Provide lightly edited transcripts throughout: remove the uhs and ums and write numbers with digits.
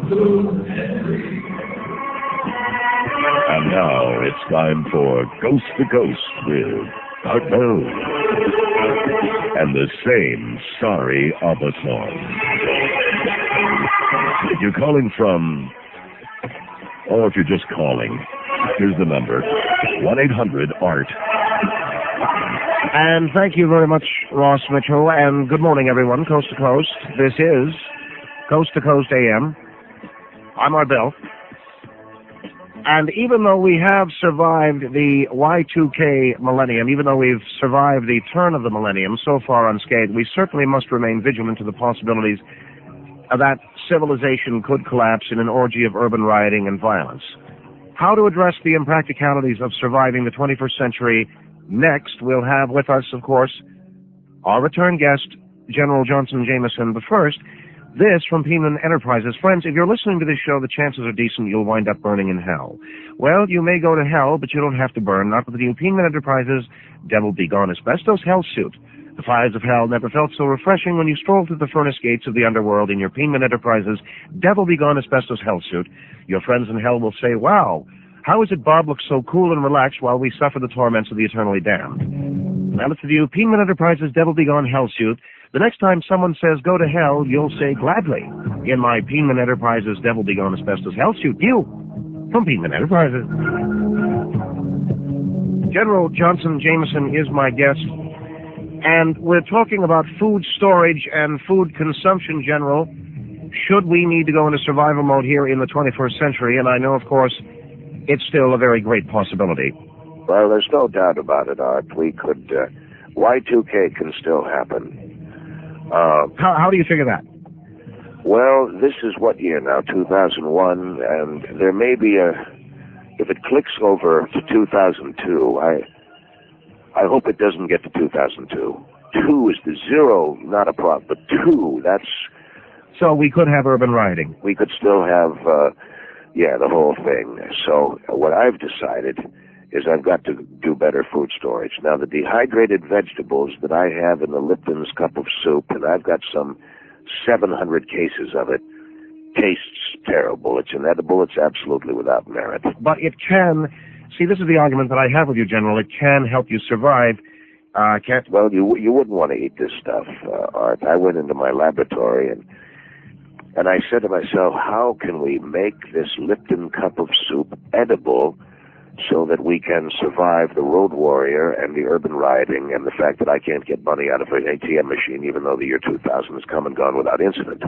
And now it's time for Coast to Coast with Art Bell and the same sorry ABBA song. If you're calling from, or if you're just calling, here's the number, 1-800-ART. And thank you very much, Ross Mitchell, and good morning, everyone, Coast to Coast. This is Coast to Coast AM. I'm Art Bell. And even though we have survived the Y2K millennium, even though we've survived the turn of the millennium so far unscathed, we certainly must remain vigilant to the possibilities that civilization could collapse in an orgy of urban rioting and violence. How to address the impracticalities of surviving the 21st century next, we'll have with us, of course, our return guest, General Johnson Jameson. But first, this from Penman Enterprises. Friends, if you're listening to this show, the chances are decent you'll wind up burning in hell. Well, you may go to hell, but you don't have to burn. Not with the new Penman Enterprises Devil Be Gone Asbestos Hell Suit. The fires of hell never felt so refreshing when you stroll through the furnace gates of the underworld in your Penman Enterprises Devil Be Gone Asbestos Hell Suit. Your friends in hell will say, wow, how is it Bob looks so cool and relaxed while we suffer the torments of the eternally damned? Now let's review Penman Enterprises Devil Be Gone Hell Suit. The next time someone says go to hell, you'll say gladly. In my Penman Enterprises Devil Be Gone Asbestos Hell Suit, you from Penman Enterprises. General Johnson Jameson is my guest, and we're talking about food storage and food consumption, General. Should we need to go into survival mode here in the 21st century? And I know, of course, it's still a very great possibility. Well, there's no doubt about it, Art. We could, Y2K can still happen. How do you figure that? Well, this is what year now? 2001, and there may be if it clicks over to 2002, I hope it doesn't get to 2002. 2 is the zero, not a problem, but 2, that's... So we could have urban rioting. We could still have, the whole thing. So what I've decided is I've got to do better food storage. Now, the dehydrated vegetables that I have in the Lipton's cup of soup, and I've got some 700 cases of it, tastes terrible. It's inedible. It's absolutely without merit. But it can... See, this is the argument that I have with you, General. It can help you survive. Well, you wouldn't want to eat this stuff, Art. I went into my laboratory and I said to myself, how can we make this Lipton cup of soup edible so that we can survive the road warrior and the urban rioting and the fact that I can't get money out of an ATM machine even though the year 2000 has come and gone without incident?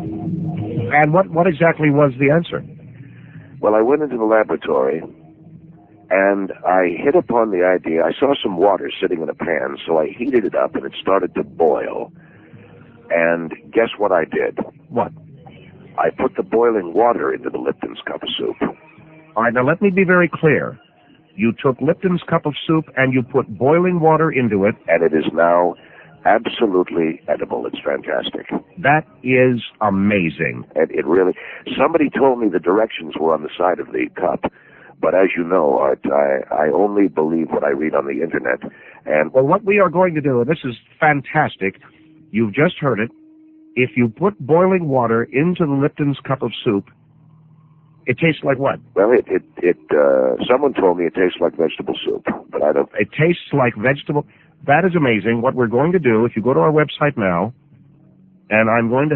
And what exactly was the answer? Well, I went into the laboratory and I hit upon the idea. I saw some water sitting in a pan, so I heated it up and it started to boil. And guess what I did? What? I put the boiling water into the Lipton's cup of soup. All right, now let me be very clear. You took Lipton's cup of soup and you put boiling water into it. And it is now absolutely edible. It's fantastic. That is amazing. And it really... Somebody told me the directions were on the side of the cup. But as you know, Art, I only believe what I read on the Internet. And well, what we are going to do, and this is fantastic, you've just heard it, if you put boiling water into the Lipton's cup of soup, it tastes like what? Well, someone told me it tastes like vegetable soup, but I don't... It tastes like vegetable... That is amazing. What we're going to do, if you go to our website now, and I'm going to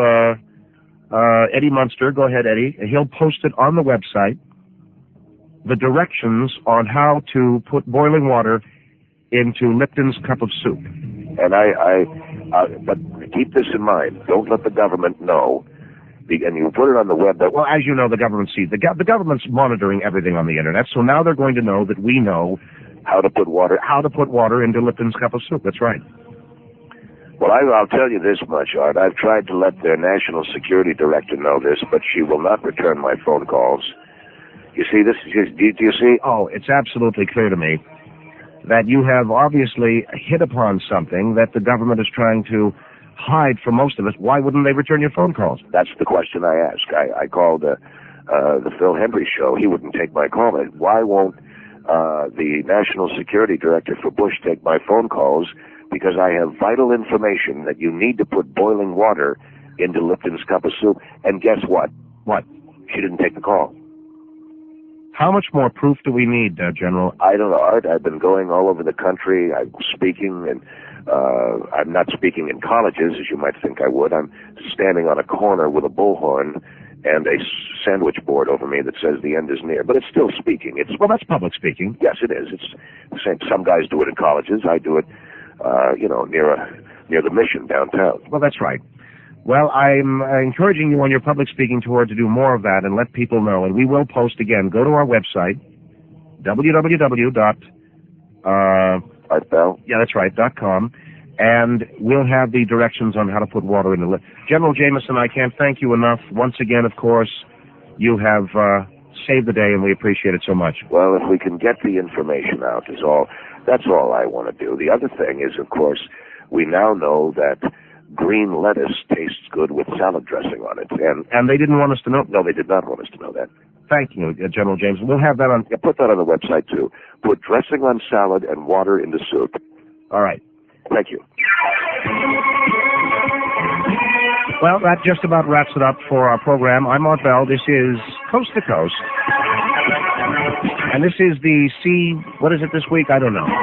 have Eddie Munster, go ahead, Eddie, and he'll post it on the website, the directions on how to put boiling water into Lipton's cup of soup. And but keep this in mind. Don't let the government know. And you put it on the web. Well, as you know, the government sees. The government's monitoring everything on the Internet, so now they're going to know that we know how to put water into Lipton's cup of soup. That's right. Well, I'll tell you this much, Art. I've tried to let their national security director know this, but she will not return my phone calls. You see, do you see? Oh, it's absolutely clear to me that you have obviously hit upon something that the government is trying to hide from most of us. Why wouldn't they return your phone calls? That's the question I ask. I called the Phil Hendry show. He wouldn't take my call. Why won't the National Security Director for Bush take my phone calls? Because I have vital information that you need to put boiling water into Lipton's cup of soup. And guess what? What? She didn't take the call. How much more proof do we need, General? I don't know, Art. I've been going all over the country. I'm speaking, and I'm not speaking in colleges, as you might think I would. I'm standing on a corner with a bullhorn and a sandwich board over me that says the end is near. But it's still speaking. Well, that's public speaking. Yes, it is. It's the same. Some guys do it in colleges. I do it, near the Mission downtown. Well, that's right. Well, I'm encouraging you on your public speaking tour to do more of that and let people know. And we will post again. Go to our website, .com, and we'll have the directions on how to put water in the lift. General Jameson, I can't thank you enough. Once again, of course, you have saved the day, and we appreciate it so much. Well, if we can get the information out, that's all I want to do. The other thing is, of course, we now know that green lettuce tastes good with salad dressing on it. And they didn't want us to know? No, they did not want us to know that. Thank you, General James. We'll have that on... Yeah, put that on the website, too. Put dressing on salad and water into soup. All right. Thank you. Well, that just about wraps it up for our program. I'm Art Bell. This is Coast to Coast. And this is the what is it this week? I don't know.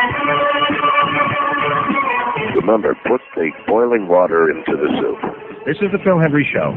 Remember, put the boiling water into the soup. This is the Phil Hendry Show.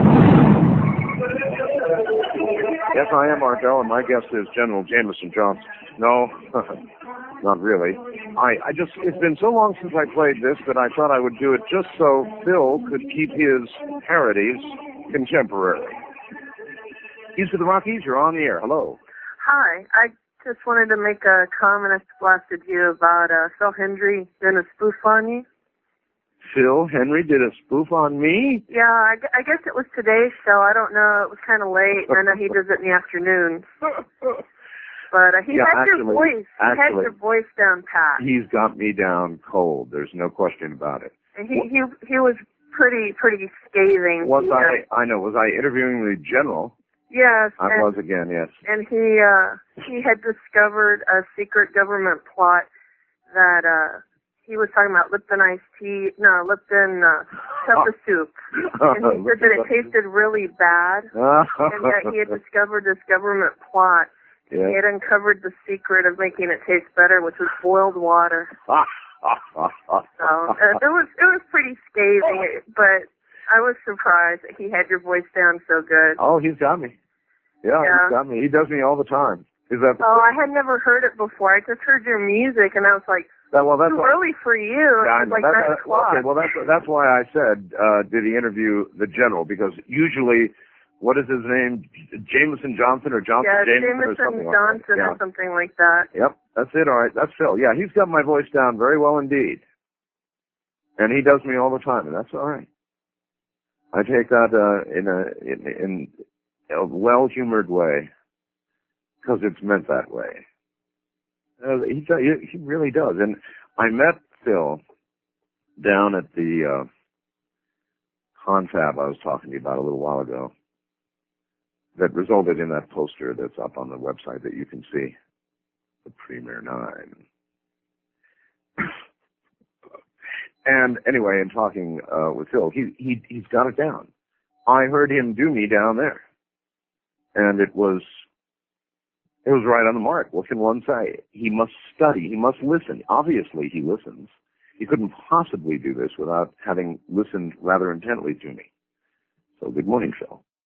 Yes, I am Art Bell, and my guest is General Jameson Johnson. No, not really. It's been so long since I played this that I thought I would do it just so Phil could keep his parodies contemporary. East of the Rockies, you're on the air. Hello. Hi. I just wanted to make a comment. I blasted you about Phil Hendry doing a spoof on you. Phil Hendry did a spoof on me? Yeah, I guess it was today's show. I don't know. It was kind of late, and I know he does it in the afternoon. But he had your voice. He had your voice down pat. He's got me down cold. There's no question about it. And he was pretty scathing. I know. Was I interviewing the general? Yes. I was again, yes. And he had discovered a secret government plot that he was talking about Lipton pepper soup. And he said that it tasted really bad, and that he had discovered this government plot. Yeah. He had uncovered the secret of making it taste better, which was boiled water. So it was pretty scathing, but I was surprised that he had your voice down so good. Oh, he's got me. Yeah, he's got me. He does me all the time. Is that? Oh, I had never heard it before. I just heard your music, and I was like, that's too early for you. Yeah, it was like 9 o'clock. Okay, well, that's why I said, did he interview the general? Because usually, what is his name? Jameson Johnson or Johnson Jameson or something Johnson like that. Or something like that. Yep, that's it. All right, that's Phil. Yeah, he's got my voice down very well indeed, and he does me all the time, and that's all right. I take that in a well-humored way because it's meant that way. He really does. And I met Phil down at the confab I was talking to you about a little while ago that resulted in that poster that's up on the website that you can see, the Premier 9. And anyway, in talking with Phil, he's got it down. I heard him do me down there. And it was right on the mark. What can one say? He must study. He must listen. Obviously, he listens. He couldn't possibly do this without having listened rather intently to me. So good morning, Phil.